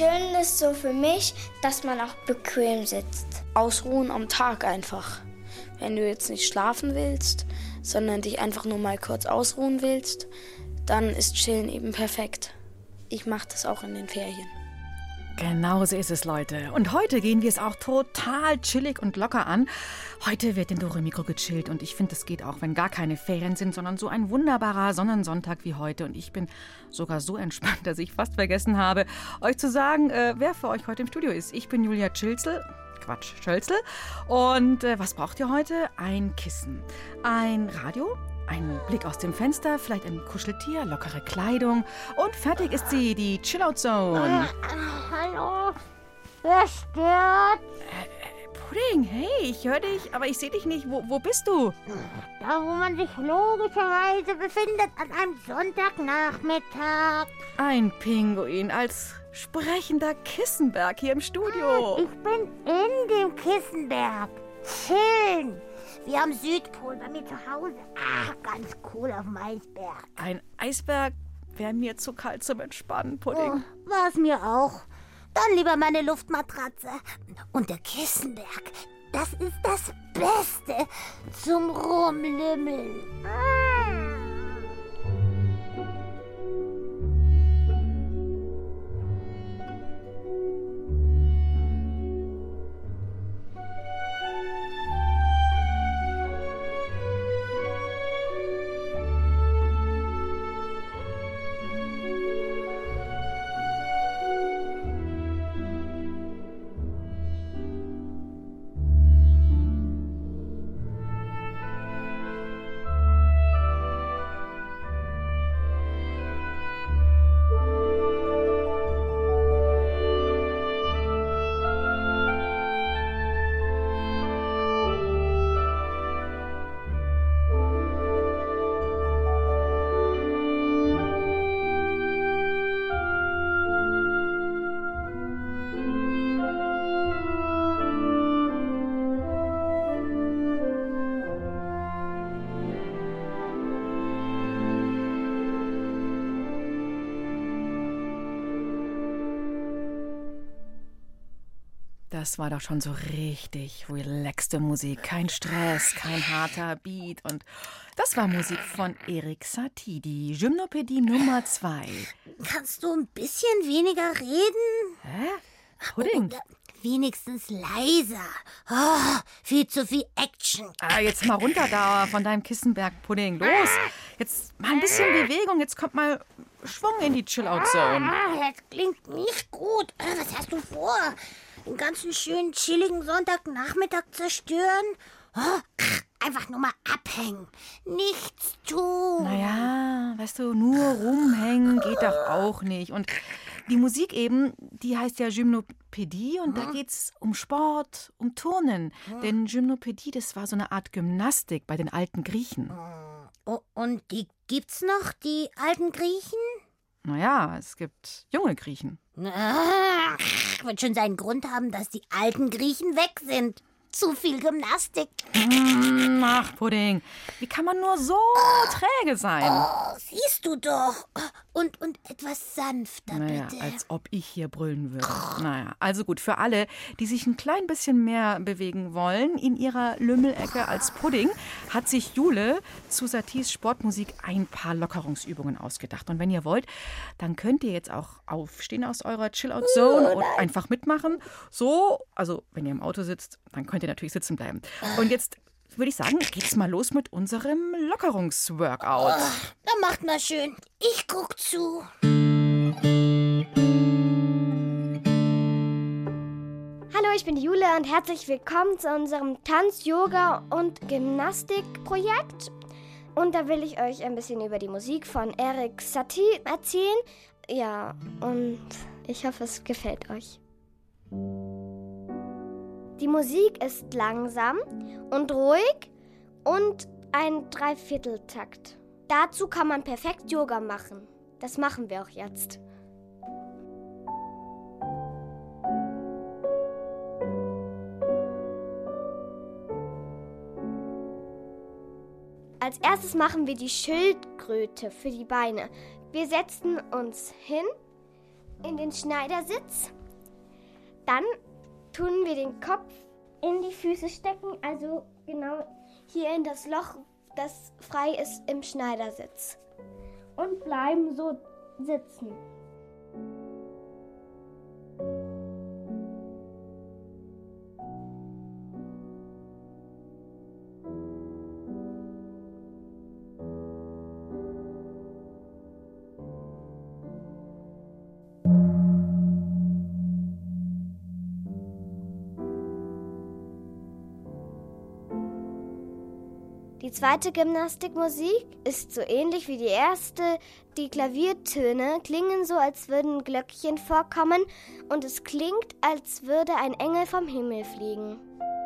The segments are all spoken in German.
Chillen ist so für mich, dass man auch bequem sitzt. Ausruhen am Tag einfach. Wenn du jetzt nicht schlafen willst, sondern dich einfach nur mal kurz ausruhen willst, dann ist Chillen eben perfekt. Ich mache das auch in den Ferien. Genau so ist es, Leute. Und heute gehen wir es auch total chillig und locker an. Heute wird in Dore Mikro gechillt und ich finde, das geht auch, wenn gar keine Ferien sind, sondern so ein wunderbarer Sonnensonntag wie heute. Und ich bin sogar so entspannt, dass ich fast vergessen habe, euch zu sagen, wer für euch heute im Studio ist. Ich bin Julia Schölzel. Und was braucht ihr heute? Ein Kissen, ein Radio, ein Blick aus dem Fenster, vielleicht ein Kuscheltier, lockere Kleidung. Und fertig ist sie, die Chillout Zone. Hallo, wer stört? Pudding, hey, ich höre dich, aber ich sehe dich nicht. Wo bist du? Da, wo man sich logischerweise befindet an einem Sonntagnachmittag. Ein Pinguin als sprechender Kissenberg hier im Studio. Ich bin in dem Kissenberg. Chillen. Wie am Südpol bei mir zu Hause. Ganz cool auf dem Eisberg. Ein Eisberg wäre mir zu kalt zum Entspannen, Pudding. War es mir auch. Dann lieber meine Luftmatratze. Und der Kissenberg, das ist das Beste zum Rumlümmeln. Das war doch schon so richtig relaxte Musik. Kein Stress, kein harter Beat. Und das war Musik von Erik Satie, die Gymnopädie Nummer 2. Kannst du ein bisschen weniger reden? Hä? Pudding? Oder wenigstens leiser. Oh, viel zu viel Action. Jetzt mal runter da von deinem Kissenberg, Pudding. Los, jetzt mal ein bisschen Bewegung. Jetzt kommt mal Schwung in die Chill-Out-Zone. Das klingt nicht gut. Was hast du vor? Den ganzen schönen, chilligen Sonntagnachmittag zerstören? Oh, einfach nur mal abhängen. Nichts tun. Naja, weißt du, nur rumhängen geht doch auch nicht. Und die Musik eben, die heißt ja Gymnopädie und da geht's um Sport, um Turnen. Denn Gymnopädie, das war so eine Art Gymnastik bei den alten Griechen. Oh, und die gibt's noch, die alten Griechen? Naja, es gibt junge Griechen. Wird schon seinen Grund haben, dass die alten Griechen weg sind. Zu viel Gymnastik. Ach, Pudding, wie kann man nur so träge sein? Oh, siehst du doch. Und etwas sanfter, Naja, bitte. als ob ich hier brüllen würde. Naja, also gut, für alle, die sich ein klein bisschen mehr bewegen wollen, in ihrer Lümmelecke als Pudding, hat sich Jule zu Saties Sportmusik ein paar Lockerungsübungen ausgedacht. Und wenn ihr wollt, dann könnt ihr jetzt auch aufstehen aus eurer Chill-Out-Zone und einfach mitmachen. So, also wenn ihr im Auto sitzt, dann könnt ihr natürlich sitzen bleiben. Und jetzt würde ich sagen, geht's mal los mit unserem Lockerungsworkout. Dann macht mal schön. Ich guck zu. Hallo, ich bin die Jule und herzlich willkommen zu unserem Tanz-, Yoga- und Gymnastik-Projekt. Und da will ich euch ein bisschen über die Musik von Erik Satie erzählen. Ja, und ich hoffe, es gefällt euch. Die Musik ist langsam und ruhig und ein Dreivierteltakt. Dazu kann man perfekt Yoga machen. Das machen wir auch jetzt. Als erstes machen wir die Schildkröte für die Beine. Wir setzen uns hin in den Schneidersitz Dann tun wir den Kopf in die Füße stecken, also genau hier in das Loch, das frei ist im Schneidersitz. Und bleiben so sitzen. Die zweite Gymnastikmusik ist so ähnlich wie die erste. Die Klaviertöne klingen so, als würden Glöckchen vorkommen und es klingt, als würde ein Engel vom Himmel fliegen.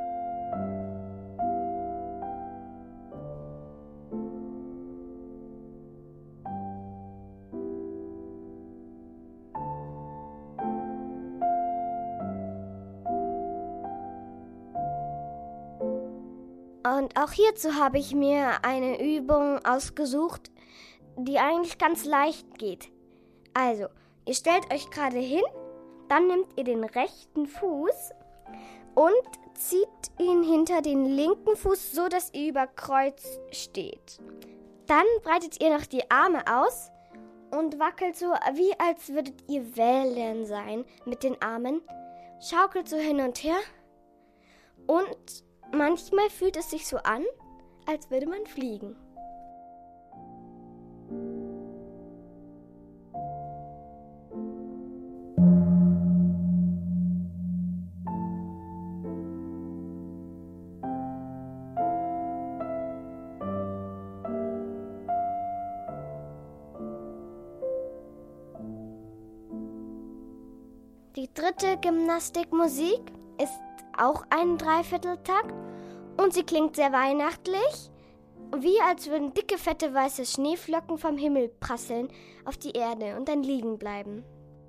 Und auch hierzu habe ich mir eine Übung ausgesucht, die eigentlich ganz leicht geht. Also, ihr stellt euch gerade hin, dann nehmt ihr den rechten Fuß und zieht ihn hinter den linken Fuß, so dass ihr über Kreuz steht. Dann breitet ihr noch die Arme aus und wackelt so, wie als würdet ihr Wellen sein mit den Armen. Schaukelt so hin und her und manchmal fühlt es sich so an, als würde man fliegen. Die dritte Gymnastikmusik ist auch ein Dreivierteltakt und sie klingt sehr weihnachtlich, wie als würden dicke, fette, weiße Schneeflocken vom Himmel prasseln auf die Erde und dann liegen bleiben.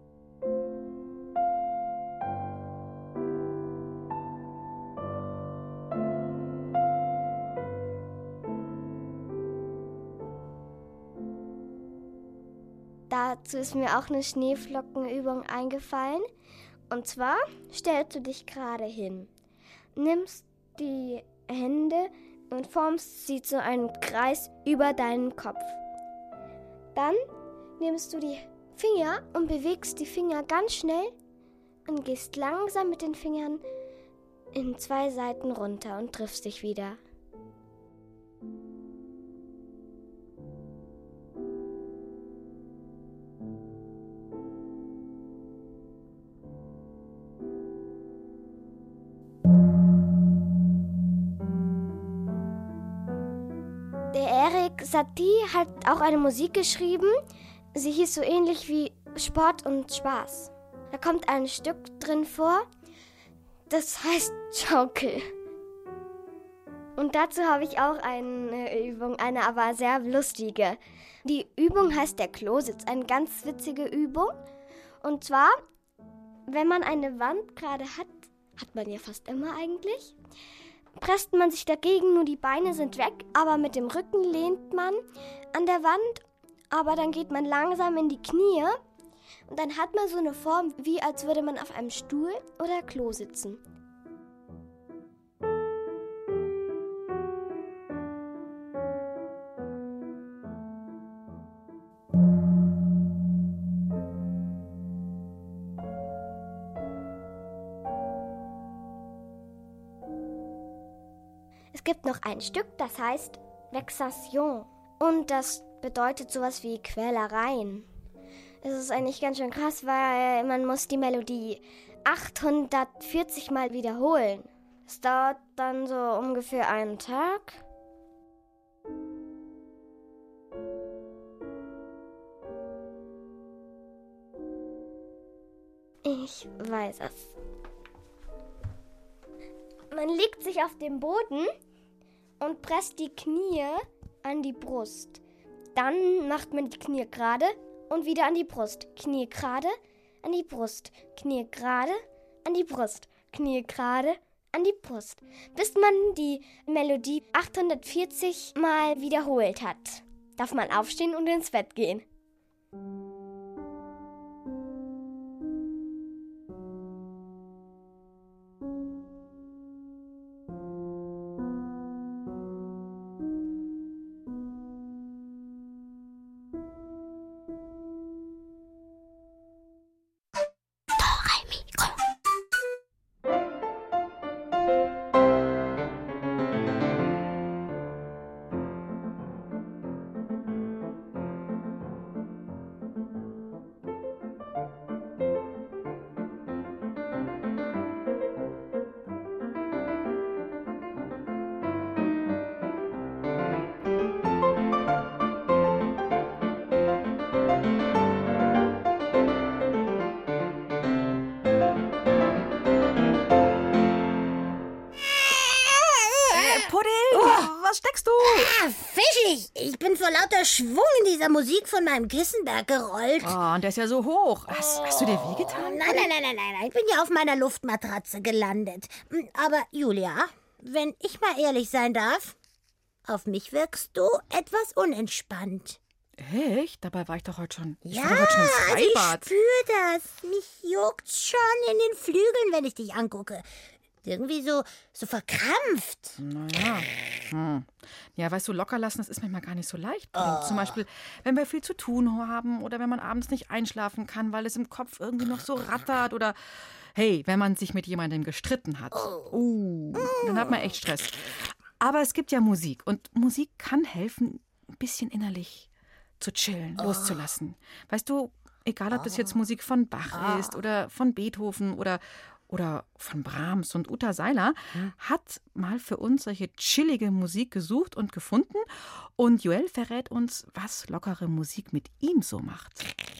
Dazu ist mir auch eine Schneeflockenübung eingefallen. Und zwar stellst du dich gerade hin, nimmst die Hände und formst sie zu einem Kreis über deinen Kopf. Dann nimmst du die Finger und bewegst die Finger ganz schnell und gehst langsam mit den Fingern in 2 Seiten runter und triffst dich wieder. Erik Satie hat auch eine Musik geschrieben. Sie hieß so ähnlich wie Sport und Spaß. Da kommt ein Stück drin vor, das heißt Schaukel. Und dazu habe ich auch eine Übung, eine aber sehr lustige. Die Übung heißt der Klositz, eine ganz witzige Übung. Und zwar, wenn man eine Wand gerade hat man ja fast immer eigentlich, presst man sich dagegen, nur die Beine sind weg, aber mit dem Rücken lehnt man an der Wand, aber dann geht man langsam in die Knie und dann hat man so eine Form, wie als würde man auf einem Stuhl oder Klo sitzen. Es gibt noch ein Stück, das heißt Vexation. Und das bedeutet sowas wie Quälereien. Es ist eigentlich ganz schön krass, weil man muss die Melodie 840 Mal wiederholen. Es dauert dann so ungefähr einen Tag. Ich weiß es. Man legt sich auf den Boden und presst die Knie an die Brust. Dann macht man die Knie gerade und wieder an die Brust. Knie gerade, an die Brust. Knie gerade, an die Brust. Knie gerade, an die Brust. Bis man die Melodie 840 Mal wiederholt hat, darf man aufstehen und ins Bett gehen. was steckst du? Ah, fischig. Ich bin vor lauter Schwung in dieser Musik von meinem Kissenberg gerollt. Oh, und der ist ja so hoch. Hast du dir wehgetan? Nein. Ich bin ja auf meiner Luftmatratze gelandet. Aber Julia, wenn ich mal ehrlich sein darf, auf mich wirkst du etwas unentspannt. Echt? Dabei war ich doch heute schon. Ja, war doch heute schon im Freibad. ich spüre das. Mich juckt's schon in den Flügeln, wenn ich dich angucke. Irgendwie so verkrampft. Naja. Ja, weißt du, locker lassen, das ist manchmal gar nicht so leicht. Zum Beispiel, wenn wir viel zu tun haben oder wenn man abends nicht einschlafen kann, weil es im Kopf irgendwie noch so rattert oder hey, wenn man sich mit jemandem gestritten hat. Dann hat man echt Stress. Aber es gibt ja Musik und Musik kann helfen, ein bisschen innerlich zu chillen, loszulassen. Weißt du, egal ob das jetzt Musik von Bach ist oder von Beethoven oder von Brahms und Uta Seiler, hat mal für uns solche chillige Musik gesucht und gefunden. Und Joel verrät uns, was lockere Musik mit ihm so macht.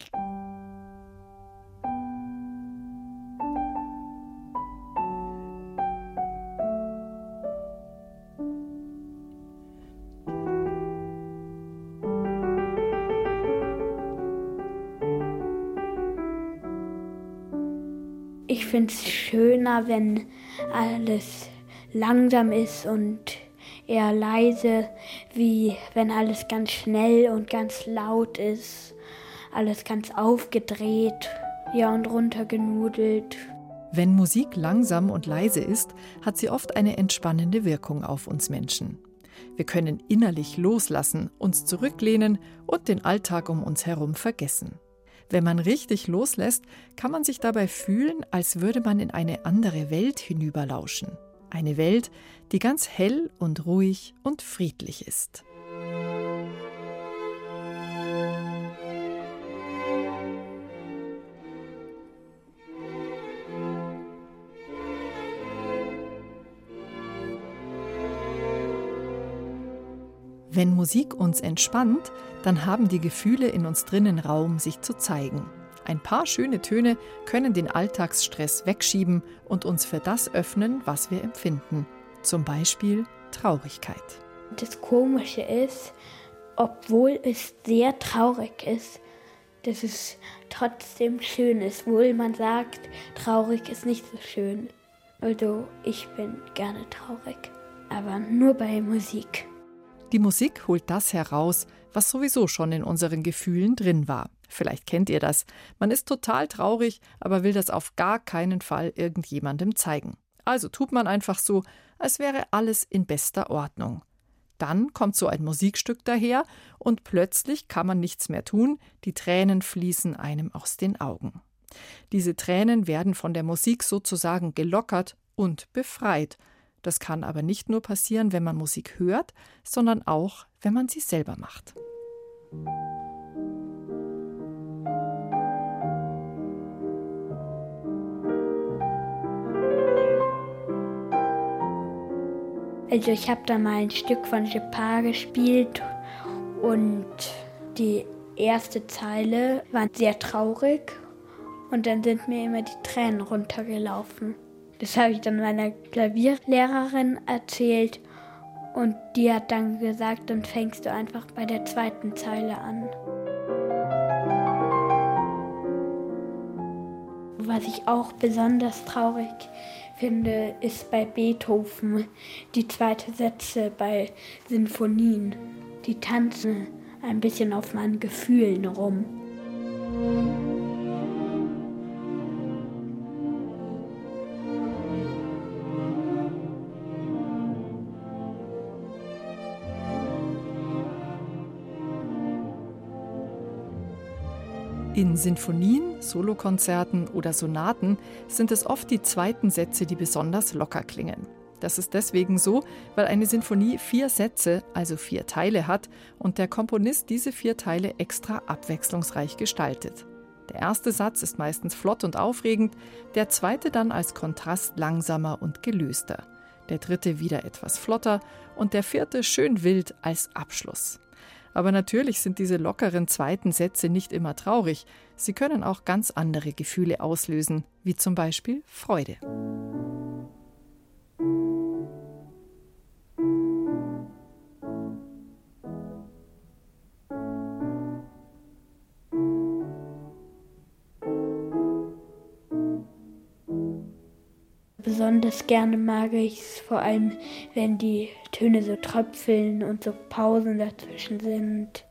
Ich finde es schöner, wenn alles langsam ist und eher leise, wie wenn alles ganz schnell und ganz laut ist, alles ganz aufgedreht, ja, und runtergenudelt. Wenn Musik langsam und leise ist, hat sie oft eine entspannende Wirkung auf uns Menschen. Wir können innerlich loslassen, uns zurücklehnen und den Alltag um uns herum vergessen. Wenn man richtig loslässt, kann man sich dabei fühlen, als würde man in eine andere Welt hinüberlauschen. Eine Welt, die ganz hell und ruhig und friedlich ist. Wenn Musik uns entspannt, dann haben die Gefühle in uns drinnen Raum, sich zu zeigen. Ein paar schöne Töne können den Alltagsstress wegschieben und uns für das öffnen, was wir empfinden. Zum Beispiel Traurigkeit. Das Komische ist, obwohl es sehr traurig ist, dass es trotzdem schön ist, obwohl man sagt, traurig ist nicht so schön. Also ich bin gerne traurig, aber nur bei Musik. Die Musik holt das heraus, was sowieso schon in unseren Gefühlen drin war. Vielleicht kennt ihr das. Man ist total traurig, aber will das auf gar keinen Fall irgendjemandem zeigen. Also tut man einfach so, als wäre alles in bester Ordnung. Dann kommt so ein Musikstück daher und plötzlich kann man nichts mehr tun, die Tränen fließen einem aus den Augen. Diese Tränen werden von der Musik sozusagen gelockert und befreit. Das kann aber nicht nur passieren, wenn man Musik hört, sondern auch, wenn man sie selber macht. Also ich habe da mal ein Stück von Chopin gespielt und die erste Zeile war sehr traurig und dann sind mir immer die Tränen runtergelaufen. Das habe ich dann meiner Klavierlehrerin erzählt und die hat dann gesagt, dann fängst du einfach bei der zweiten Zeile an. Was ich auch besonders traurig finde, ist bei Beethoven die zweite Sätze bei Sinfonien. Die tanzen ein bisschen auf meinen Gefühlen rum. In Sinfonien, Solokonzerten oder Sonaten sind es oft die zweiten Sätze, die besonders locker klingen. Das ist deswegen so, weil eine Sinfonie 4 Sätze, also 4 Teile hat und der Komponist diese 4 Teile extra abwechslungsreich gestaltet. Der erste Satz ist meistens flott und aufregend, der zweite dann als Kontrast langsamer und gelöster, der dritte wieder etwas flotter und der vierte schön wild als Abschluss. Aber natürlich sind diese lockeren zweiten Sätze nicht immer traurig. Sie können auch ganz andere Gefühle auslösen, wie zum Beispiel Freude. Besonders gerne mag ich es vor allem, wenn die Töne so tröpfeln und so Pausen dazwischen sind.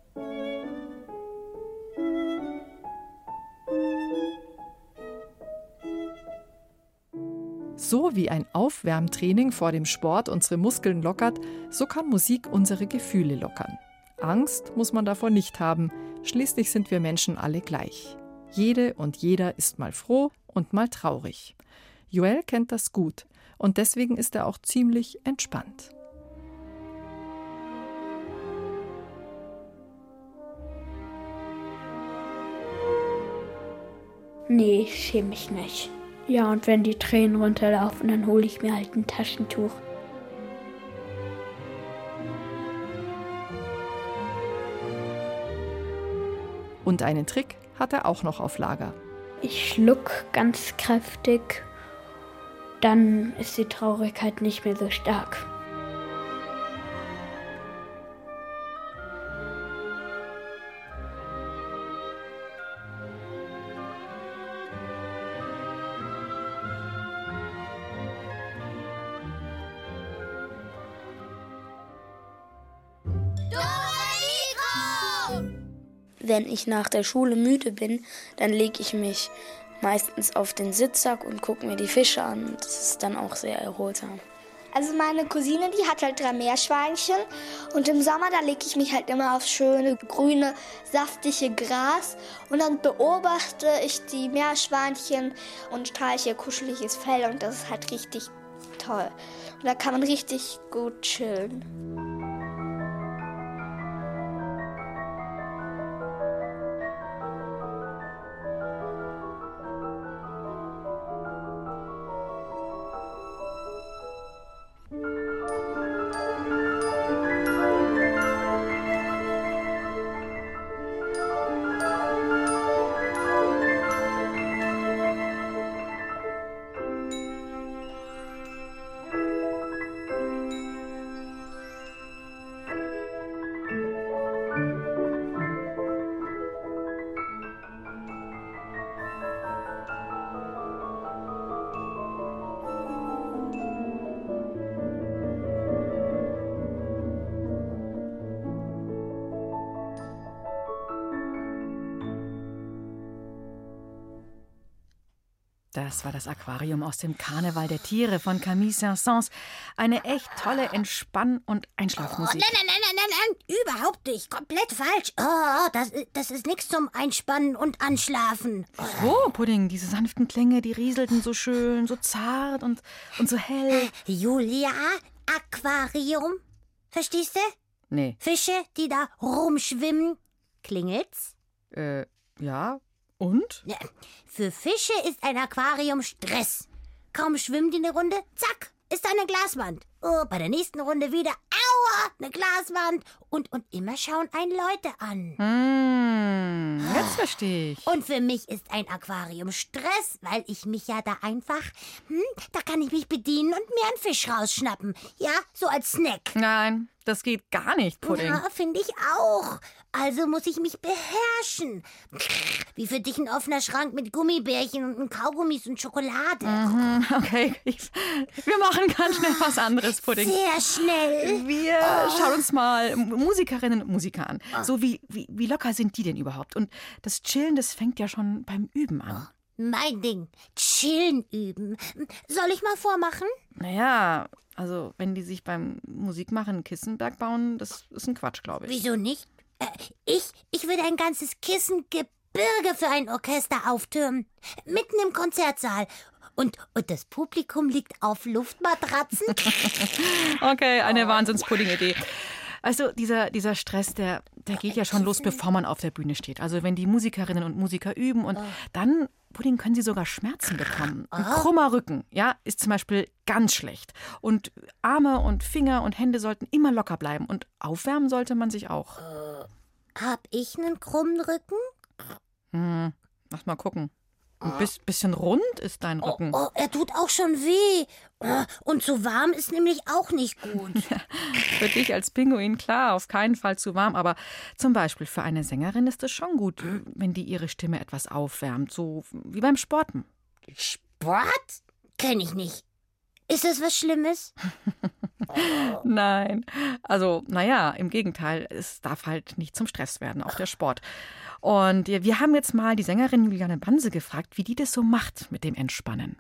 So wie ein Aufwärmtraining vor dem Sport unsere Muskeln lockert, so kann Musik unsere Gefühle lockern. Angst muss man davor nicht haben, schließlich sind wir Menschen alle gleich. Jede und jeder ist mal froh und mal traurig. Joel kennt das gut und deswegen ist er auch ziemlich entspannt. Nee, ich schäme mich nicht. Ja, und wenn die Tränen runterlaufen, dann hole ich mir halt ein Taschentuch. Und einen Trick hat er auch noch auf Lager. Ich schluck ganz kräftig, dann ist die Traurigkeit nicht mehr so stark. Wenn ich nach der Schule müde bin, dann lege ich mich meistens auf den Sitzsack und gucke mir die Fische an. Das ist dann auch sehr erholsam. Also meine Cousine, die hat halt 3 Meerschweinchen und im Sommer, da lege ich mich halt immer aufs schöne, grüne, saftige Gras und dann beobachte ich die Meerschweinchen und streiche ihr kuscheliges Fell und das ist halt richtig toll. Und da kann man richtig gut chillen. Das war das Aquarium aus dem Karneval der Tiere von Camille Saint-Saëns. Eine echt tolle Entspann- und Einschlafmusik. Nein, überhaupt nicht. Komplett falsch. Das ist nichts zum Einspannen und Anschlafen. Oh, Pudding, diese sanften Klänge, die rieselten so schön, so zart und so hell. Julia, Aquarium. Verstehst du? Nee. Fische, die da rumschwimmen. Klingelt's? Ja. Und? Ja. Für Fische ist ein Aquarium Stress. Kaum schwimmen die eine Runde, zack, ist da eine Glaswand. Oh, bei der nächsten Runde wieder, aua, eine Glaswand. Und immer schauen einen Leute an. Jetzt verstehe ich. Und für mich ist ein Aquarium Stress, weil ich mich ja da einfach, da kann ich mich bedienen und mir einen Fisch rausschnappen. Ja, so als Snack. Nein, das geht gar nicht, Pudding. Ja, finde ich auch. Also muss ich mich beherrschen. Wie für dich ein offener Schrank mit Gummibärchen und Kaugummis und Schokolade. Okay, wir machen ganz schnell was anderes, Pudding. Sehr schnell. Wir schauen uns mal Musikerinnen und Musiker an. So wie locker sind die denn überhaupt? Und das Chillen, das fängt ja schon beim Üben an. Mein Ding. Chillen üben. Soll ich mal vormachen? Naja, also wenn die sich beim Musikmachen einen Kissenberg bauen, das ist ein Quatsch, glaube ich. Wieso nicht? Ich würde ein ganzes Kissengebirge für ein Orchester auftürmen. Mitten im Konzertsaal. Und das Publikum liegt auf Luftmatratzen. Okay, eine Wahnsinns-Pudding-Idee. Also dieser Stress, der geht ja schon los, bevor man auf der Bühne steht. Also wenn die Musikerinnen und Musiker üben und dann, Pudding, können sie sogar Schmerzen bekommen. Ein krummer Rücken, ja, ist zum Beispiel ganz schlecht. Und Arme und Finger und Hände sollten immer locker bleiben. Und aufwärmen sollte man sich auch. Hab ich einen krummen Rücken? Lass mal gucken. Ein bisschen rund ist dein Rücken. Oh, er tut auch schon weh. Und zu warm ist nämlich auch nicht gut. Für dich als Pinguin, klar, auf keinen Fall zu warm. Aber zum Beispiel für eine Sängerin ist es schon gut, wenn die ihre Stimme etwas aufwärmt. So wie beim Sporten. Sport? Kenn ich nicht. Ist das was Schlimmes? Nein, also naja, im Gegenteil, es darf halt nicht zum Stress werden, auch der Sport. Und wir haben jetzt mal die Sängerin Juliane Banse gefragt, wie die das so macht mit dem Entspannen.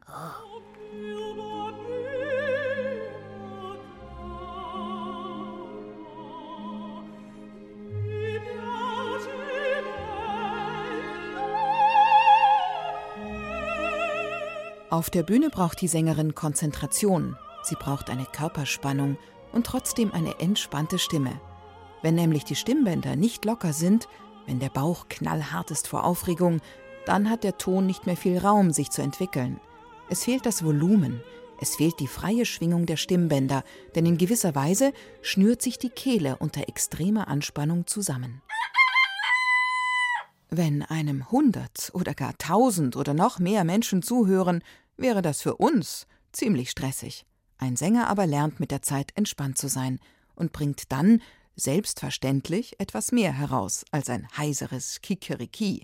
Auf der Bühne braucht die Sängerin Konzentration. Sie braucht eine Körperspannung und trotzdem eine entspannte Stimme. Wenn nämlich die Stimmbänder nicht locker sind, wenn der Bauch knallhart ist vor Aufregung, dann hat der Ton nicht mehr viel Raum, sich zu entwickeln. Es fehlt das Volumen, es fehlt die freie Schwingung der Stimmbänder, denn in gewisser Weise schnürt sich die Kehle unter extremer Anspannung zusammen. Wenn einem 100 oder gar 1000 oder noch mehr Menschen zuhören, wäre das für uns ziemlich stressig. Ein Sänger aber lernt mit der Zeit entspannt zu sein und bringt dann selbstverständlich etwas mehr heraus als ein heiseres Kikeriki.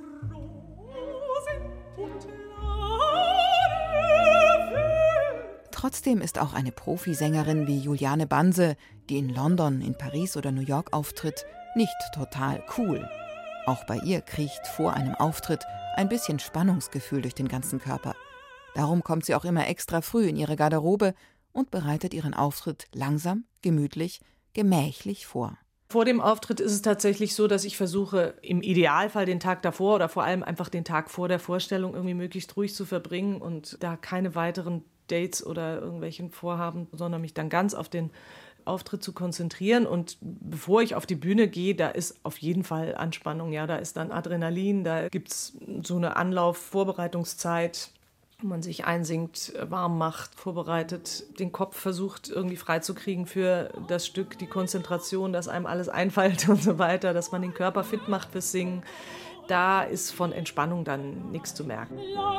Trotzdem ist auch eine Profisängerin wie Juliane Banse, die in London, in Paris oder New York auftritt, nicht total cool. Auch bei ihr kriecht vor einem Auftritt ein bisschen Spannungsgefühl durch den ganzen Körper. Darum kommt sie auch immer extra früh in ihre Garderobe und bereitet ihren Auftritt langsam, gemütlich, gemächlich vor. Vor dem Auftritt ist es tatsächlich so, dass ich versuche, im Idealfall den Tag davor oder vor allem einfach den Tag vor der Vorstellung irgendwie möglichst ruhig zu verbringen und da keine weiteren Dates oder irgendwelchen Vorhaben, sondern mich dann ganz auf den Auftritt zu konzentrieren. Und bevor ich auf die Bühne gehe, da ist auf jeden Fall Anspannung. Ja, da ist dann Adrenalin, da gibt es so eine Anlauf-Vorbereitungszeit, wo man sich einsingt, warm macht, vorbereitet, den Kopf versucht irgendwie freizukriegen für das Stück, die Konzentration, dass einem alles einfällt und so weiter, dass man den Körper fit macht fürs Singen. Da ist von Entspannung dann nichts zu merken.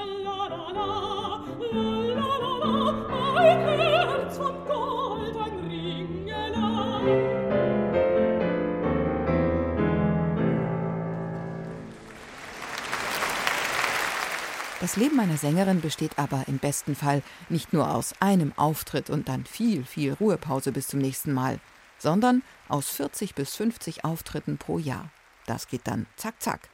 Mein Herz von Gold, ein Ringelein. Das Leben einer Sängerin besteht aber im besten Fall nicht nur aus einem Auftritt und dann viel Ruhepause bis zum nächsten Mal, sondern aus 40 bis 50 Auftritten pro Jahr. Das geht dann zack, zack.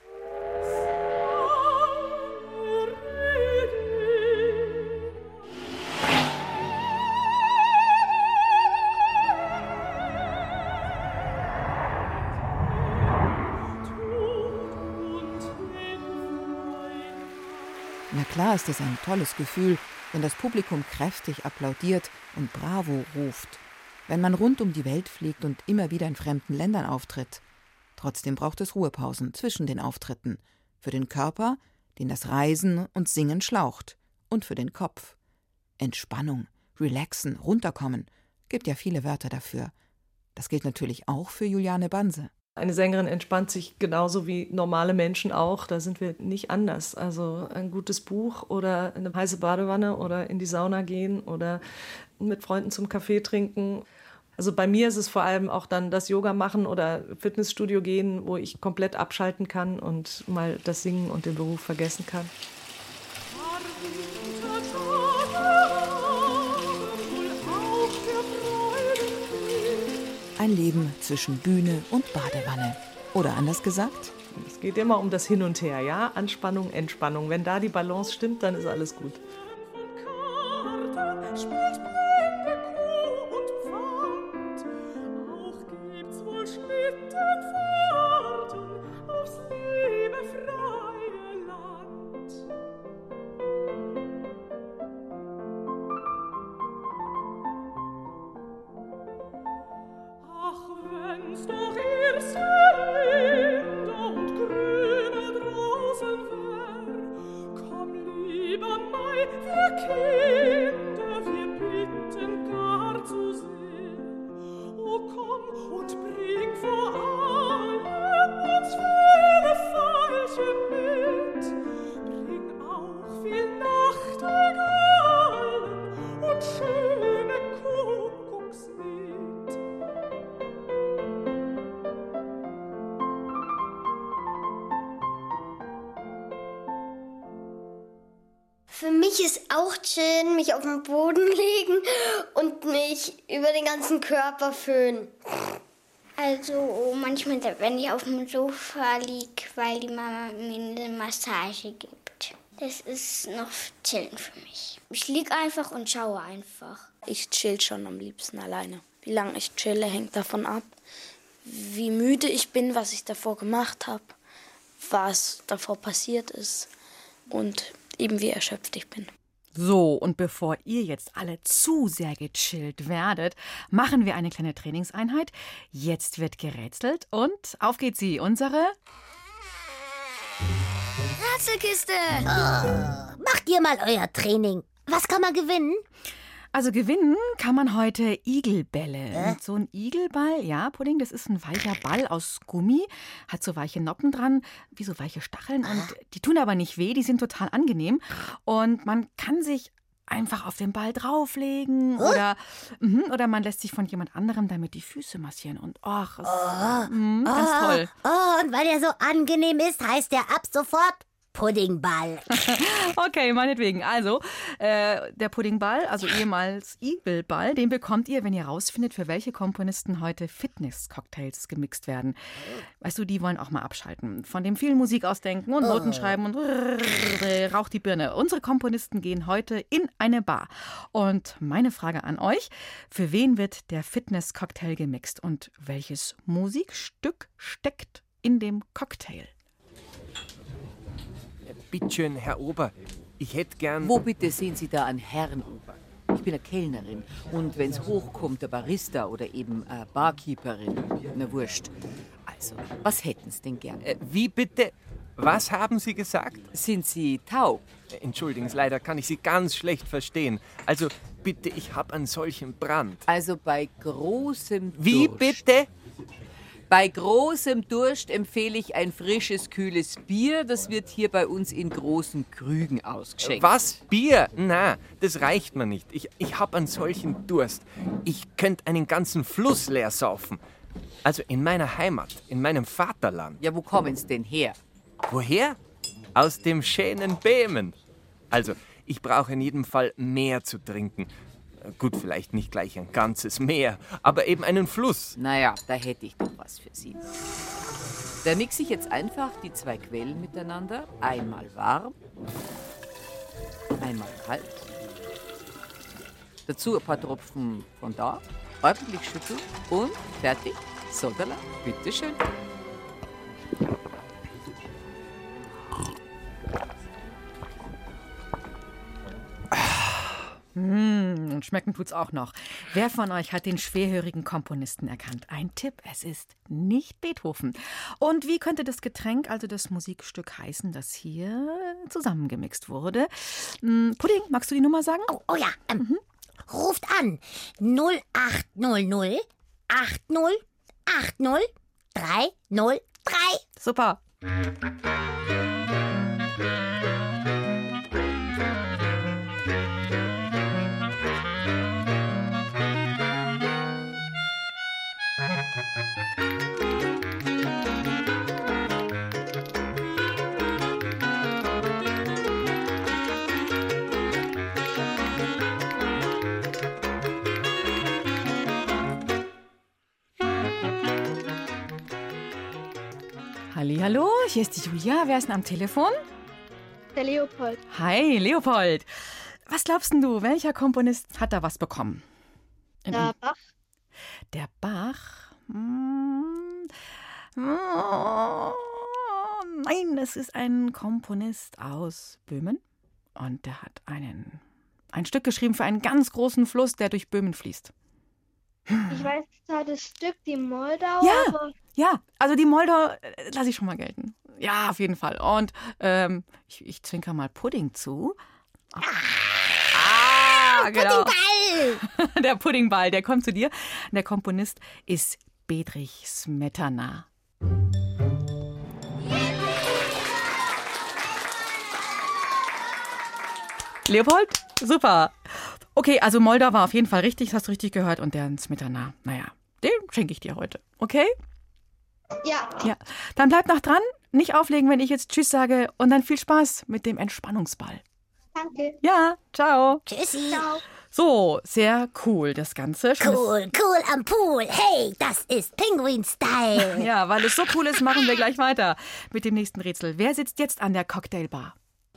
Na klar ist es ein tolles Gefühl, wenn das Publikum kräftig applaudiert und Bravo ruft, wenn man rund um die Welt fliegt und immer wieder in fremden Ländern auftritt. Trotzdem braucht es Ruhepausen zwischen den Auftritten, für den Körper, den das Reisen und Singen schlaucht, und für den Kopf. Entspannung, relaxen, runterkommen, gibt ja viele Wörter dafür. Das gilt natürlich auch für Juliane Banse. Eine Sängerin entspannt sich genauso wie normale Menschen auch. Da sind wir nicht anders. Also ein gutes Buch oder eine heiße Badewanne oder in die Sauna gehen oder mit Freunden zum Kaffee trinken. Also bei mir ist es vor allem auch dann das Yoga machen oder Fitnessstudio gehen, wo ich komplett abschalten kann und mal das Singen und den Beruf vergessen kann. Ein Leben zwischen Bühne und Badewanne. Oder anders gesagt? Es geht immer um das Hin und Her, ja? Anspannung, Entspannung. Wenn da die Balance stimmt, dann ist alles gut. Komm, lieber Mai, mich ist auch chillen, mich auf den Boden legen und mich über den ganzen Körper föhnen. Also manchmal, wenn ich auf dem Sofa liege, weil die Mama mir eine Massage gibt. Das ist noch chillen für mich. Ich liege einfach und schaue einfach. Ich chill schon am liebsten alleine. Wie lange ich chille, hängt davon ab, wie müde ich bin, was ich davor gemacht habe, was davor passiert ist und eben wie erschöpft ich bin. So, und bevor ihr jetzt alle zu sehr gechillt werdet, machen wir eine kleine Trainingseinheit. Jetzt wird gerätselt und auf geht sie, unsere Rätselkiste! Oh, macht ihr mal euer Training. Was kann man gewinnen? Also gewinnen kann man heute Igelbälle. Und so ein Igelball, ja, Pudding, das ist ein weicher Ball aus Gummi, hat so weiche Noppen dran, wie so weiche Stacheln. Und die tun aber nicht weh, die sind total angenehm. Und man kann sich einfach auf den Ball drauflegen oder man lässt sich von jemand anderem damit die Füße massieren. Und ganz toll. Und weil er so angenehm ist, heißt er ab sofort Puddingball. Okay, meinetwegen. Also, der Puddingball, also ehemals Igelball, den bekommt ihr, wenn ihr rausfindet, für welche Komponisten heute Fitness-Cocktails gemixt werden. Weißt du, die wollen auch mal abschalten. Von dem viel Musik ausdenken und Noten schreiben und raucht die Birne. Unsere Komponisten gehen heute in eine Bar. Und meine Frage an euch, für wen wird der Fitness-Cocktail gemixt und welches Musikstück steckt in dem Cocktail? Bittschön, Herr Ober, ich hätte gern... Wo bitte sehen Sie da einen Herrn Ober? Ich bin eine Kellnerin und wenn es hochkommt, der Barista oder eben eine Barkeeperin, na wurscht. Also, was hätten Sie denn gern? Wie bitte? Was haben Sie gesagt? Sind Sie taub? Entschuldigen Sie, leider kann ich Sie ganz schlecht verstehen. Also, bitte, ich habe einen solchen Brand. Also bei großem Durst. Wie bitte? Bei großem Durst empfehle ich ein frisches, kühles Bier. Das wird hier bei uns in großen Krügen ausgeschenkt. Was? Bier? Na, das reicht mir nicht. Ich habe einen solchen Durst. Ich könnte einen ganzen Fluss leer saufen. Also in meiner Heimat, in meinem Vaterland. Ja, wo kommen Sie denn her? Woher? Aus dem schönen Böhmen. Also, ich brauche in jedem Fall mehr zu trinken. Gut, vielleicht nicht gleich ein ganzes Meer, aber eben einen Fluss. Naja, da hätte ich doch was für Sie. Da mixe ich jetzt einfach die zwei Quellen miteinander. Einmal warm, einmal kalt. Dazu ein paar Tropfen von da, ordentlich schütteln und fertig. Sodala, bitteschön. Und schmecken tut's auch noch. Wer von euch hat den schwerhörigen Komponisten erkannt? Ein Tipp, es ist nicht Beethoven. Und wie könnte das Getränk, also das Musikstück heißen, das hier zusammengemixt wurde? Pudding, magst du die Nummer sagen? Oh ja, ruft an 0800 80 80 303. Super. Hallihallo, hier ist die Julia. Wer ist denn am Telefon? Der Leopold. Hi, Leopold. Was glaubst du, welcher Komponist hat da was bekommen? Der Bach. Der Bach? Nein, es ist ein Komponist aus Böhmen. Und der hat ein Stück geschrieben für einen ganz großen Fluss, der durch Böhmen fließt. Ich weiß zwar das Stück, die Moldau, aber... Ja, also die Moldau lasse ich schon mal gelten. Ja, auf jeden Fall. Und ich zwinker mal Pudding zu. Genau. Puddingball! Der Puddingball, der kommt zu dir. Der Komponist ist Bedřich Smetana. Leopold, super. Okay, also Moldau war auf jeden Fall richtig, das hast du richtig gehört. Und der Smetana, naja, den schenke ich dir heute, okay? Ja. Dann bleib noch dran, nicht auflegen, wenn ich jetzt Tschüss sage. Und dann viel Spaß mit dem Entspannungsball. Danke. Ja, ciao. Tschüssi. Ciao. So, sehr cool das Ganze. Cool am Pool. Hey, das ist Penguin-Style. Ja, weil es so cool ist, machen wir gleich weiter mit dem nächsten Rätsel. Wer sitzt jetzt an der Cocktailbar?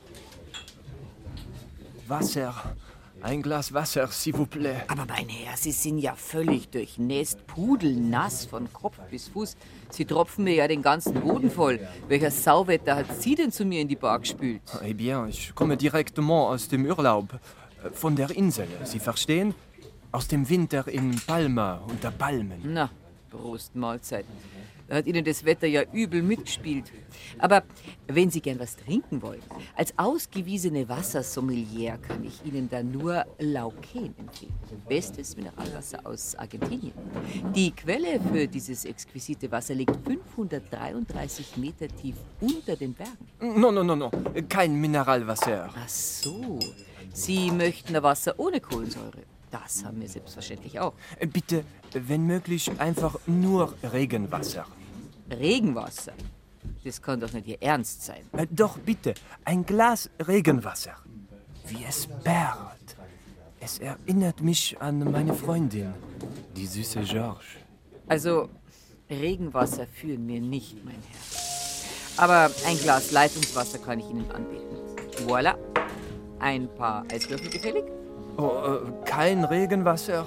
Wasser. Ein Glas Wasser, s'il vous plaît. Aber mein Herr, Sie sind ja völlig durchnässt, pudelnass von Kopf bis Fuß. Sie tropfen mir ja den ganzen Boden voll. Welcher Sauwetter hat Sie denn zu mir in die Bar gespült? Eh bien, ich komme directement aus dem Urlaub. Von der Insel, Sie verstehen? Aus dem Winter in Palma unter Palmen. Na, Prost, Mahlzeit. Da hat Ihnen das Wetter ja übel mitgespielt. Aber wenn Sie gern was trinken wollen, als ausgewiesene Wassersommelier kann ich Ihnen da nur Lauken empfehlen. Bestes Mineralwasser aus Argentinien. Die Quelle für dieses exquisite Wasser liegt 533 Meter tief unter den Bergen. No. Kein Mineralwasser. Ach so. Sie möchten ein Wasser ohne Kohlensäure. Das haben wir selbstverständlich auch. Bitte, wenn möglich, einfach nur Regenwasser. Regenwasser? Das kann doch nicht Ihr Ernst sein. Doch bitte, ein Glas Regenwasser. Wie es perlt. Es erinnert mich an meine Freundin, die süße George. Also, Regenwasser fühlen mir nicht, mein Herr. Aber ein Glas Leitungswasser kann ich Ihnen anbieten. Voilà. Ein paar Eiswürfel gefällig? Oh, kein Regenwasser?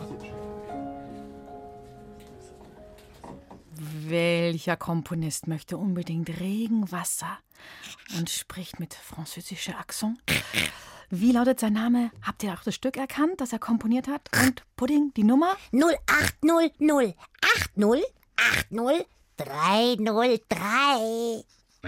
Welcher Komponist möchte unbedingt Regenwasser und spricht mit französischem Akzent? Wie lautet sein Name? Habt ihr auch das Stück erkannt, das er komponiert hat? Und Pudding, die Nummer? 0800 80 303.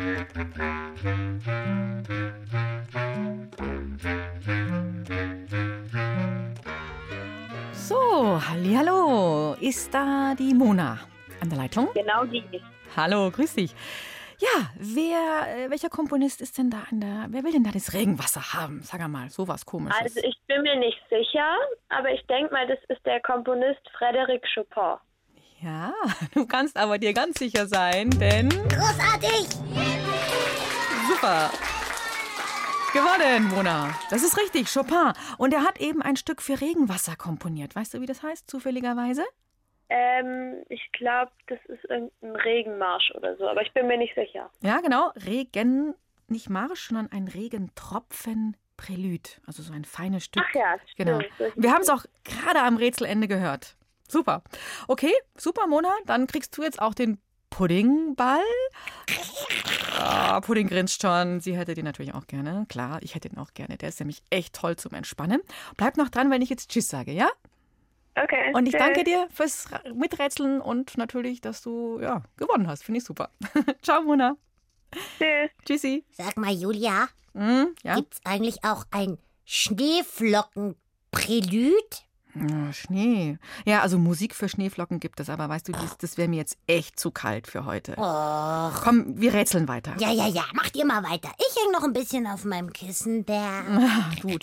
So, hallihallo. Ist da die Mona an der Leitung? Genau die. Hallo, grüß dich. Ja, welcher Komponist ist denn da wer will denn da das Regenwasser haben? Sag mal, sowas Komisches. Also ich bin mir nicht sicher, aber ich denke mal, das ist der Komponist Frédéric Chopin. Ja, du kannst aber dir ganz sicher sein, denn... Großartig! Super! Gewonnen, Mona. Das ist richtig, Chopin. Und er hat eben ein Stück für Regenwasser komponiert. Weißt du, wie das heißt, zufälligerweise? Ich glaube, das ist irgendein Regenmarsch oder so, aber ich bin mir nicht sicher. Ja, genau. Nicht Marsch, sondern ein Regentropfen-Prälud. Also so ein feines Stück. Ach ja, genau. Stimmt. Wir haben es auch gerade am Rätselende gehört. Super. Okay, super, Mona. Dann kriegst du jetzt auch den Puddingball. Pudding grinst schon. Sie hätte den natürlich auch gerne. Klar, ich hätte den auch gerne. Der ist nämlich echt toll zum Entspannen. Bleib noch dran, wenn ich jetzt Tschüss sage, ja? Okay. Und ich danke dir fürs Miträtseln und natürlich, dass du gewonnen hast. Finde ich super. Ciao, Mona. Tschüss. Tschüssi. Sag mal, Julia, ja? gibt's eigentlich auch ein Schneeflocken-Prälud? Schnee. Ja, also Musik für Schneeflocken gibt es, aber weißt du, das wäre mir jetzt echt zu kalt für heute. Och. Komm, wir rätseln weiter. Ja, macht ihr mal weiter. Ich häng noch ein bisschen auf meinem Kissenberg. Du,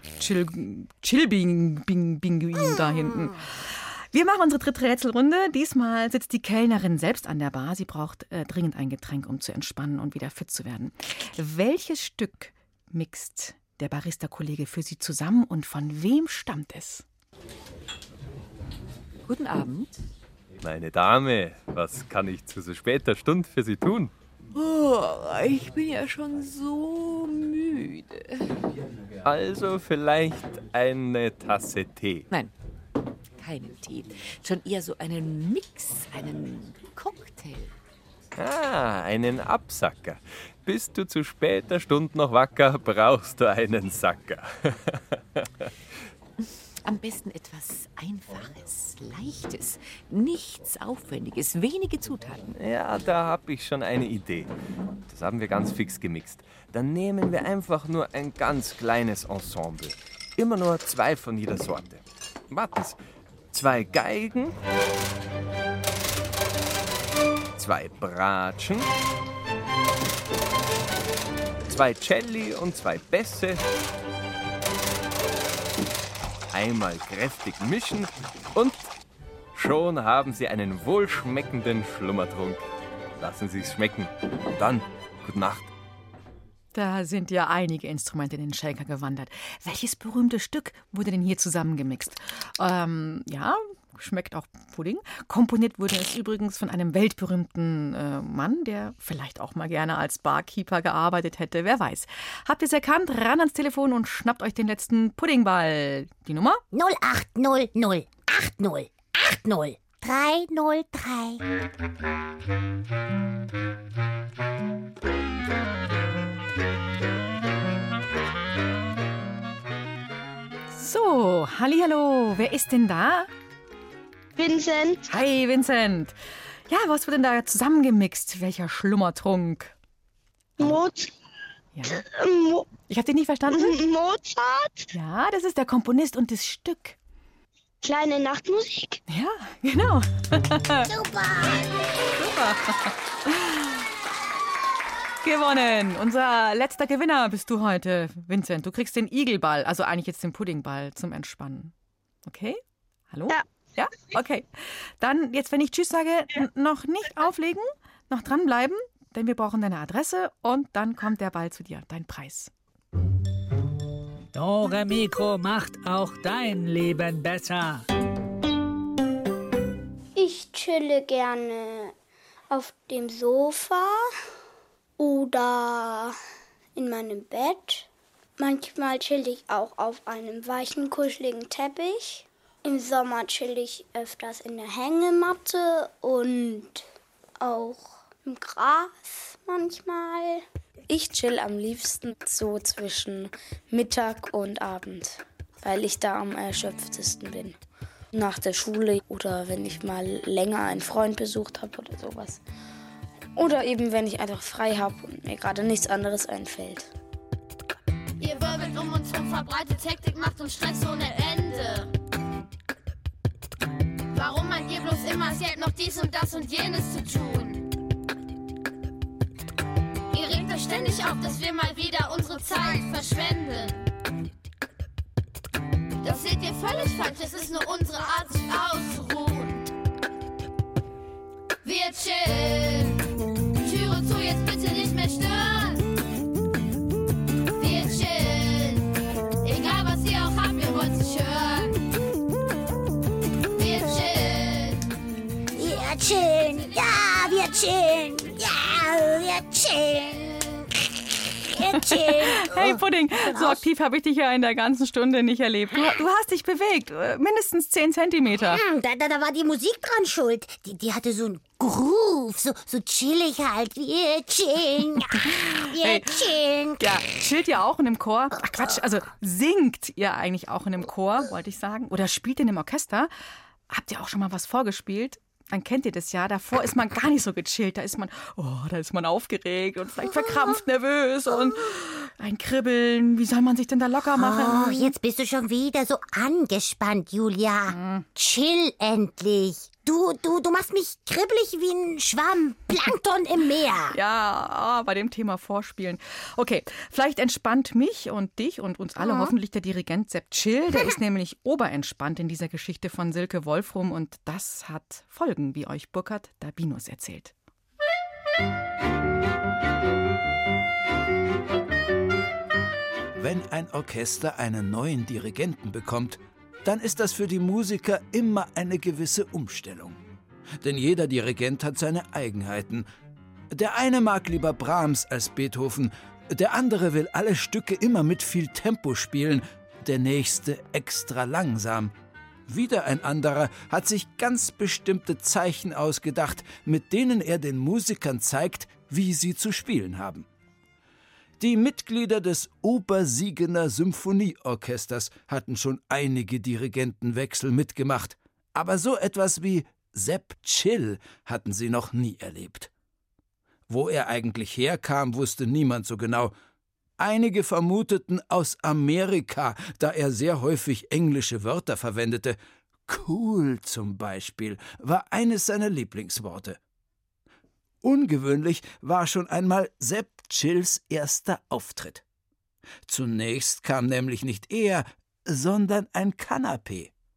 Chill-Pinguin da hinten. Wir machen unsere dritte Rätselrunde. Diesmal sitzt die Kellnerin selbst an der Bar. Sie braucht dringend ein Getränk, um zu entspannen und wieder fit zu werden. Welches Stück mixt der Barista-Kollege für Sie zusammen und von wem stammt es? Guten Abend. Meine Dame, was kann ich zu so später Stunde für Sie tun? Oh, ich bin ja schon so müde. Also vielleicht eine Tasse Tee. Nein, keinen Tee. Schon eher so einen Mix, einen Cocktail. Einen Absacker. Bist du zu später Stunde noch wacker, brauchst du einen Sacker. Am besten etwas Einfaches, Leichtes, nichts Aufwendiges, wenige Zutaten. Ja, da habe ich schon eine Idee. Das haben wir ganz fix gemixt. Dann nehmen wir einfach nur ein ganz kleines Ensemble. Immer nur 2 von jeder Sorte. Warten Sie. 2 Geigen, 2 Bratschen, 2 Celli und 2 Bässe. Einmal kräftig mischen und schon haben Sie einen wohlschmeckenden Schlummertrunk. Lassen Sie es schmecken. Und dann, gute Nacht. Da sind ja einige Instrumente in den Shaker gewandert. Welches berühmte Stück wurde denn hier zusammengemixt? Ja, schmeckt auch Pudding. Komponiert wurde es übrigens von einem weltberühmten Mann, der vielleicht auch mal gerne als Barkeeper gearbeitet hätte. Wer weiß. Habt ihr es erkannt? Ran ans Telefon und schnappt euch den letzten Puddingball. Die Nummer? 0800 80 80 303. So, hallihallo. Wer ist denn da? Vincent. Hi, Vincent. Ja, was wird denn da zusammengemixt? Welcher Schlummertrunk? Mozart. Ja. Ich habe dich nicht verstanden. Mozart. Ja, das ist der Komponist und das Stück. Kleine Nachtmusik. Ja, genau. Super. Super. Gewonnen. Unser letzter Gewinner bist du heute, Vincent. Du kriegst den Igelball, also eigentlich jetzt den Puddingball zum Entspannen. Okay? Hallo? Ja. Ja? Okay. Dann, jetzt, wenn ich Tschüss sage, noch nicht auflegen, noch dranbleiben, denn wir brauchen deine Adresse und dann kommt der Ball zu dir, dein Preis. Dore Mikro macht auch dein Leben besser. Ich chille gerne auf dem Sofa oder in meinem Bett. Manchmal chill ich auch auf einem weichen, kuscheligen Teppich. Im Sommer chill ich öfters in der Hängematte und auch im Gras manchmal. Ich chill am liebsten so zwischen Mittag und Abend, weil ich da am erschöpftesten bin. Nach der Schule oder wenn ich mal länger einen Freund besucht habe oder sowas. Oder eben, wenn ich einfach frei habe und mir gerade nichts anderes einfällt. Ihr wirbelt um uns rum, verbreitet Hektik, Macht und Stress ohne Ende. Warum meint ihr bloß immer, sie hätten noch dies und das und jenes zu tun? Ihr regt euch ständig auf, dass wir mal wieder unsere Zeit verschwenden. Das seht ihr völlig falsch, es ist nur unsere Art, sich auszuruhen. Wir chillen. Türe zu, jetzt bitte nicht mehr stören. Wir chillen. Egal was ihr auch habt, ihr wollt sich hören. Wir chillen. Wir chillen. Ja, wir chillen. Ja, wir chillen. Hey Pudding, so aktiv habe ich dich ja in der ganzen Stunde nicht erlebt. Du hast dich bewegt, mindestens 10 Zentimeter. Da war die Musik dran schuld. Die hatte so einen Groove, so chillig halt. Wir chillen, wir chillen. Ja, chillt ihr auch in einem Chor? Ach Quatsch, also singt ihr eigentlich auch in einem Chor, wollte ich sagen? Oder spielt in einem Orchester? Habt ihr auch schon mal was vorgespielt? Dann kennt ihr das ja, davor ist man gar nicht so gechillt, da ist man aufgeregt und vielleicht verkrampft nervös und ein Kribbeln, wie soll man sich denn da locker machen? Oh, jetzt bist du schon wieder so angespannt, Julia. Chill endlich. Du machst mich kribbelig wie ein Schwamm Plankton im Meer. Ja, bei dem Thema Vorspielen. Okay, vielleicht entspannt mich und dich und uns alle hoffentlich der Dirigent Sepp Chill. Der ist nämlich oberentspannt in dieser Geschichte von Silke Wolfrum und das hat Folgen, wie euch Burkhard Dabinus erzählt. Wenn ein Orchester einen neuen Dirigenten bekommt, dann ist das für die Musiker immer eine gewisse Umstellung. Denn jeder Dirigent hat seine Eigenheiten. Der eine mag lieber Brahms als Beethoven, der andere will alle Stücke immer mit viel Tempo spielen, der nächste extra langsam. Wieder ein anderer hat sich ganz bestimmte Zeichen ausgedacht, mit denen er den Musikern zeigt, wie sie zu spielen haben. Die Mitglieder des Obersiegener Symphonieorchesters hatten schon einige Dirigentenwechsel mitgemacht, aber so etwas wie Sepp Chill hatten sie noch nie erlebt. Wo er eigentlich herkam, wusste niemand so genau. Einige vermuteten aus Amerika, da er sehr häufig englische Wörter verwendete. Cool zum Beispiel war eines seiner Lieblingsworte. Ungewöhnlich war schon einmal Sepp Chills erster Auftritt. Zunächst kam nämlich nicht er, sondern ein Kanapee.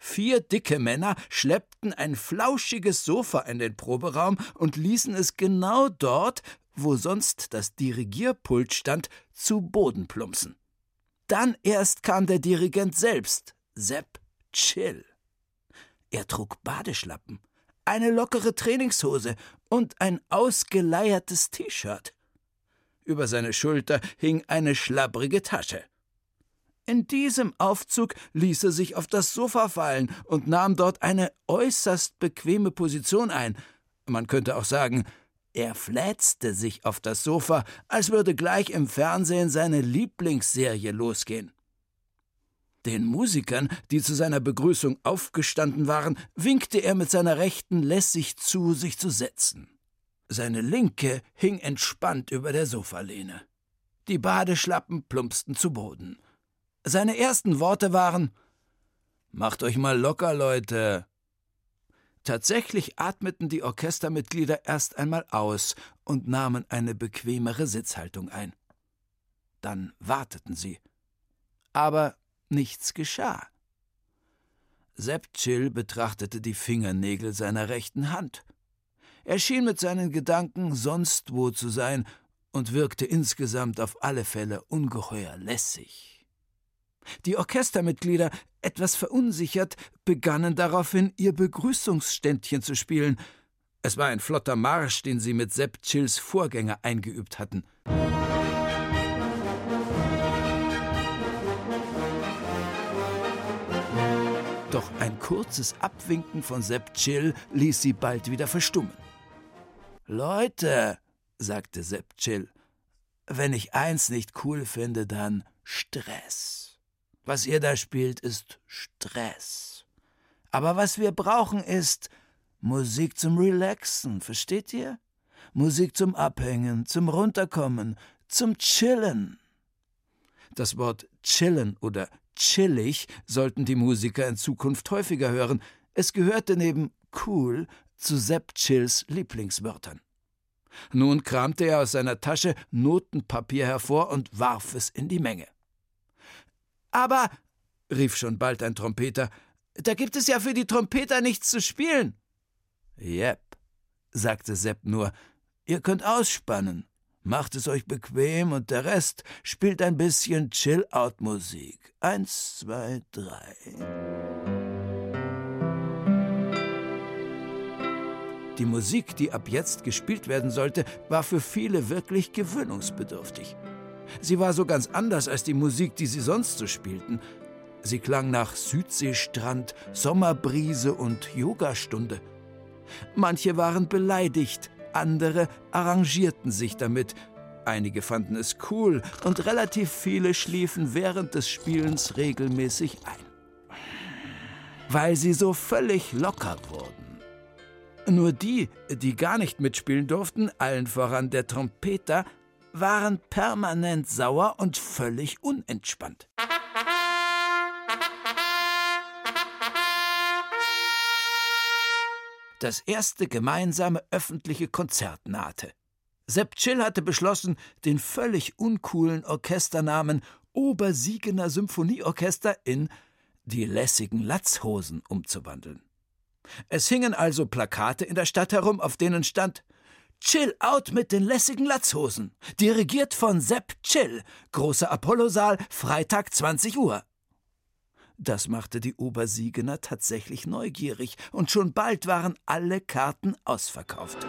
4 dicke Männer schleppten ein flauschiges Sofa in den Proberaum und ließen es genau dort, wo sonst das Dirigierpult stand, zu Boden plumpsen. Dann erst kam der Dirigent selbst, Sepp Chill. Er trug Badeschlappen, eine lockere Trainingshose und ein ausgeleiertes T-Shirt. Über seine Schulter hing eine schlabbrige Tasche. In diesem Aufzug ließ er sich auf das Sofa fallen und nahm dort eine äußerst bequeme Position ein. Man könnte auch sagen, er fläzte sich auf das Sofa, als würde gleich im Fernsehen seine Lieblingsserie losgehen. Den Musikern, die zu seiner Begrüßung aufgestanden waren, winkte er mit seiner Rechten lässig zu, sich zu setzen. Seine linke hing entspannt über der Sofalehne. Die Badeschlappen plumpsten zu Boden. Seine ersten Worte waren: »Macht euch mal locker, Leute!« Tatsächlich atmeten die Orchestermitglieder erst einmal aus und nahmen eine bequemere Sitzhaltung ein. Dann warteten sie. Aber nichts geschah. Sepp Chill betrachtete die Fingernägel seiner rechten Hand. Er schien mit seinen Gedanken sonst wo zu sein und wirkte insgesamt auf alle Fälle ungeheuer lässig. Die Orchestermitglieder, etwas verunsichert, begannen daraufhin, ihr Begrüßungsständchen zu spielen. Es war ein flotter Marsch, den sie mit Sepp Chills Vorgänger eingeübt hatten. Doch ein kurzes Abwinken von Sepp Chill ließ sie bald wieder verstummen. »Leute«, sagte Sepp Chill, »wenn ich eins nicht cool finde, dann Stress. Was ihr da spielt, ist Stress. Aber was wir brauchen, ist Musik zum Relaxen, versteht ihr? Musik zum Abhängen, zum Runterkommen, zum Chillen.« Das Wort chillen oder chillig sollten die Musiker in Zukunft häufiger hören. Es gehörte neben cool zu Sepp Chills Lieblingswörtern. Nun kramte er aus seiner Tasche Notenpapier hervor und warf es in die Menge. »Aber«, rief schon bald ein Trompeter, »da gibt es ja für die Trompeter nichts zu spielen.« »Jep«, sagte Sepp nur, »ihr könnt ausspannen. Macht es euch bequem und der Rest spielt ein bisschen Chill-Out-Musik. 1, 2, 3. Die Musik, die ab jetzt gespielt werden sollte, war für viele wirklich gewöhnungsbedürftig. Sie war so ganz anders als die Musik, die sie sonst so spielten. Sie klang nach Südseestrand, Sommerbrise und Yogastunde. Manche waren beleidigt, andere arrangierten sich damit. Einige fanden es cool und relativ viele schliefen während des Spielens regelmäßig ein. Weil sie so völlig locker wurden. Nur die, die gar nicht mitspielen durften, allen voran der Trompeter, waren permanent sauer und völlig unentspannt. Das erste gemeinsame öffentliche Konzert nahte. Sepp Chill hatte beschlossen, den völlig uncoolen Orchesternamen Obersiegener Symphonieorchester in die lässigen Latzhosen umzuwandeln. Es hingen also Plakate in der Stadt herum, auf denen stand: Chill out mit den lässigen Latzhosen. Dirigiert von Sepp Chill. Großer Apollo-Saal, Freitag 20 Uhr. Das machte die Obersiegener tatsächlich neugierig und schon bald waren alle Karten ausverkauft.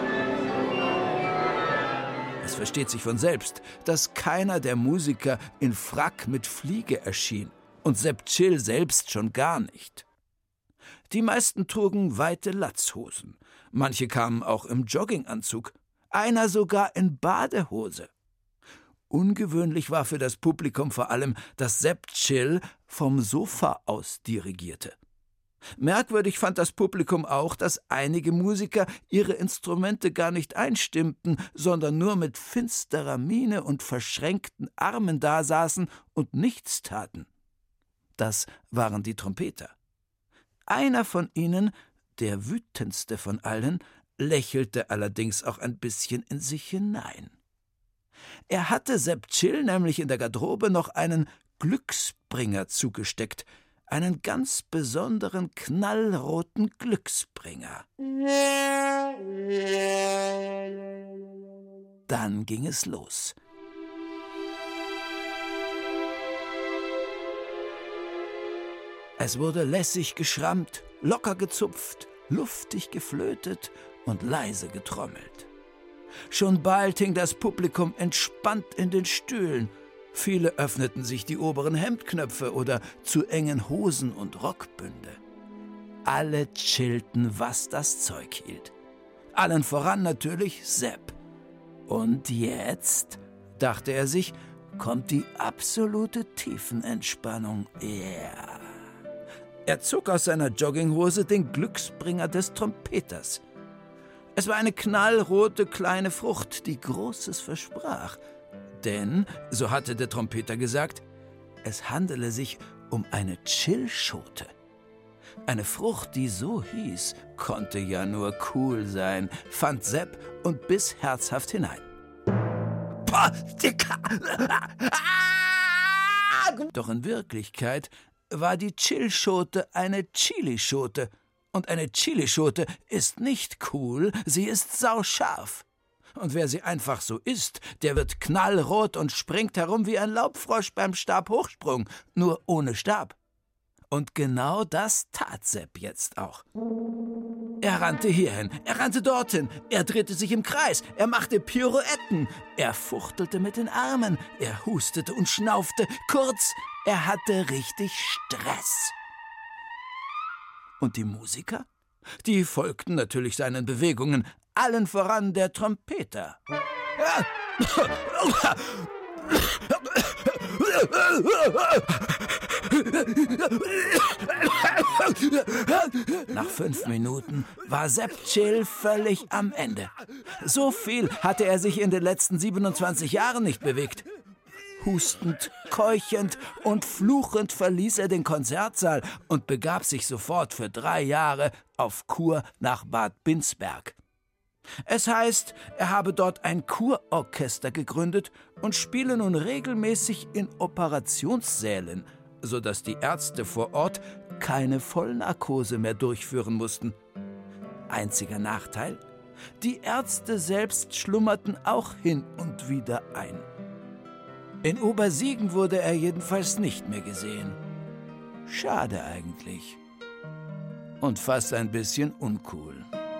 Es versteht sich von selbst, dass keiner der Musiker in Frack mit Fliege erschien und Sepp Chill selbst schon gar nicht. Die meisten trugen weite Latzhosen. Manche kamen auch im Jogginganzug, einer sogar in Badehose. Ungewöhnlich war für das Publikum vor allem, dass Sepp Chill vom Sofa aus dirigierte. Merkwürdig fand das Publikum auch, dass einige Musiker ihre Instrumente gar nicht einstimmten, sondern nur mit finsterer Miene und verschränkten Armen dasaßen und nichts taten. Das waren die Trompeter. Einer von ihnen, der wütendste von allen, lächelte allerdings auch ein bisschen in sich hinein. Er hatte Sepp Chill nämlich in der Garderobe noch einen Glücksbringer zugesteckt, einen ganz besonderen knallroten Glücksbringer. Dann ging es los. Es wurde lässig geschrammt, locker gezupft, luftig geflötet und leise getrommelt. Schon bald hing das Publikum entspannt in den Stühlen. Viele öffneten sich die oberen Hemdknöpfe oder zu engen Hosen und Rockbünde. Alle chillten, was das Zeug hielt. Allen voran natürlich Sepp. Und jetzt, dachte er sich, kommt die absolute Tiefenentspannung. Yeah. Er zog aus seiner Jogginghose den Glücksbringer des Trompeters. Es war eine knallrote kleine Frucht, die Großes versprach. Denn, so hatte der Trompeter gesagt, es handele sich um eine Chillschote. Eine Frucht, die so hieß, konnte ja nur cool sein, fand Sepp und biss herzhaft hinein. Doch in Wirklichkeit war die Chillschote eine Chilischote. Und eine Chilischote ist nicht cool, sie ist sauscharf. Und wer sie einfach so isst, der wird knallrot und springt herum wie ein Laubfrosch beim Stabhochsprung, nur ohne Stab. Und genau das tat Sepp jetzt auch. Er rannte hierhin, er rannte dorthin, er drehte sich im Kreis, er machte Pirouetten, er fuchtelte mit den Armen, er hustete und schnaufte, kurz, er hatte richtig Stress. Und die Musiker? Die folgten natürlich seinen Bewegungen, allen voran der Trompeter. Nach 5 Minuten war Sepp Chill völlig am Ende. So viel hatte er sich in den letzten 27 Jahren nicht bewegt. Hustend, keuchend und fluchend verließ er den Konzertsaal und begab sich sofort für 3 Jahre auf Kur nach Bad Binsberg. Es heißt, er habe dort ein Kurorchester gegründet und spiele nun regelmäßig in Operationssälen, sodass die Ärzte vor Ort keine Vollnarkose mehr durchführen mussten. Einziger Nachteil: die Ärzte selbst schlummerten auch hin und wieder ein. In Obersiegen wurde er jedenfalls nicht mehr gesehen. Schade eigentlich. Und fast ein bisschen uncool.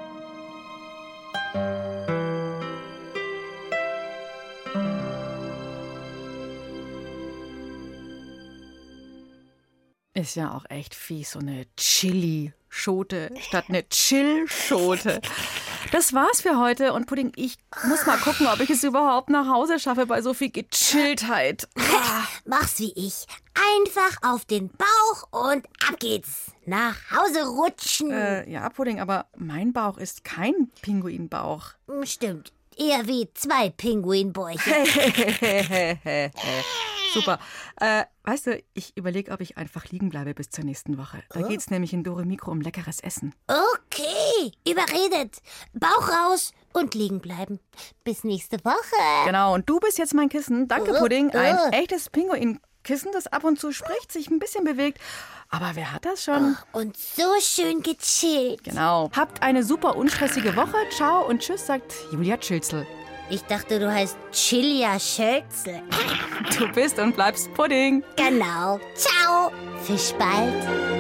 Ist ja auch echt fies, so eine Chili-Schote statt eine Chill-Schote. Das war's für heute. Und Pudding, ich muss mal gucken, ob ich es überhaupt nach Hause schaffe bei so viel Gechilltheit. Mach's wie ich. Einfach auf den Bauch und ab geht's. Nach Hause rutschen. Ja, Pudding, aber mein Bauch ist kein Pinguinbauch. Stimmt. Eher wie 2 Pinguinbäuche. Super. Weißt du, ich überlege, ob ich einfach liegen bleibe bis zur nächsten Woche. Da geht's nämlich in Dore Mikro um leckeres Essen. Okay, überredet. Bauch raus und liegen bleiben. Bis nächste Woche. Genau, und du bist jetzt mein Kissen. Danke, Pudding. Ein echtes Pinguinkissen, das ab und zu spricht, sich ein bisschen bewegt. Aber wer hat das schon? Und so schön gechillt. Genau. Habt eine super unstressige Woche. Ciao und tschüss, sagt Julia Schilzel. Ich dachte, du heißt Chilia Schölzel. Du bist und bleibst Pudding. Genau. Ciao. Fisch bald.